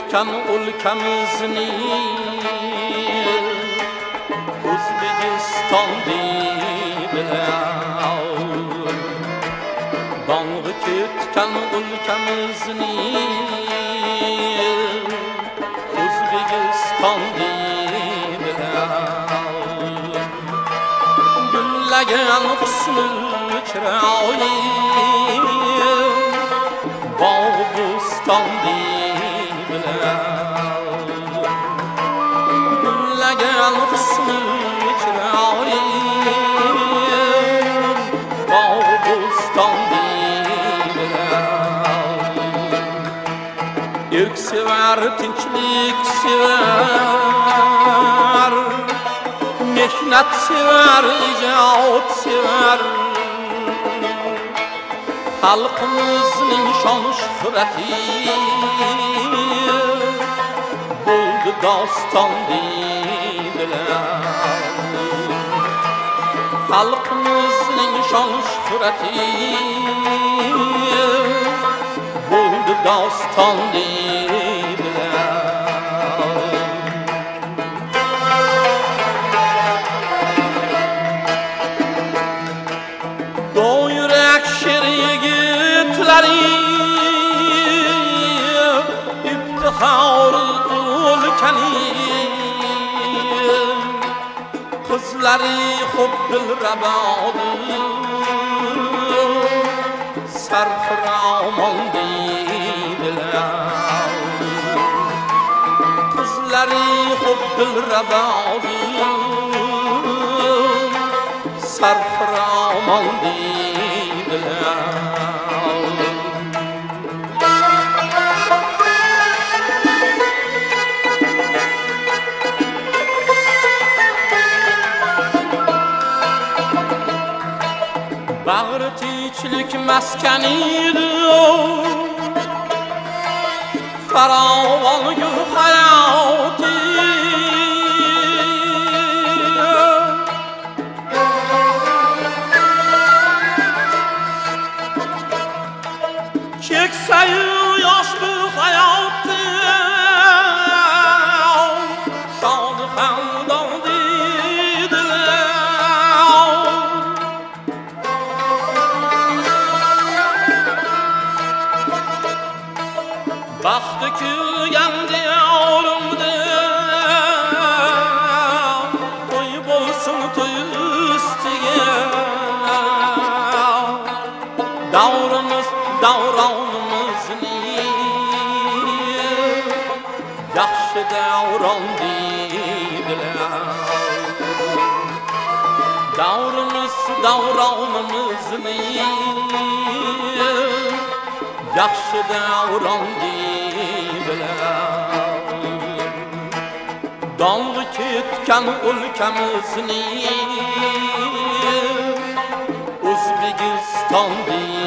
ketgan o'lkamizni O'zbekiston deydilar. Dong'i ketgan o'lkamizni O'zbekiston deydilar. Gullagan husni chiroyi bog' bo'ston deydilar. Gullagan husni chiroyi bog' bo'ston deydilar. Erk sevar, tinchlik sevar, mehnat sevar, ijod sevar. Xalqimizning shon shuhrati bo'ldi doston deydilar. Xalqimizning shon shuhrati bo'ldi doston deydilar. Do'yrak sher yigitlari iftixori o'lkani qizlari xo'p dilrabodi sarfiromon deydilar. Qizlari xo'p dilrabodi sarfiromon deydilar. Bag'ri tinchlik maskanidir, farovon gur hayoti. Keksayu yosh bu hayotda shodi hamdon deydilar. Baxti kuygan diyorimda to'y bo'lsin to'y ustiga. Davrimiz davronimizni yaxshi davron deydilar. Davrimiz davronimizni yaxshi davron deydilar. Dong'i ketgan o'lkamizni O'zbekiston deydilar.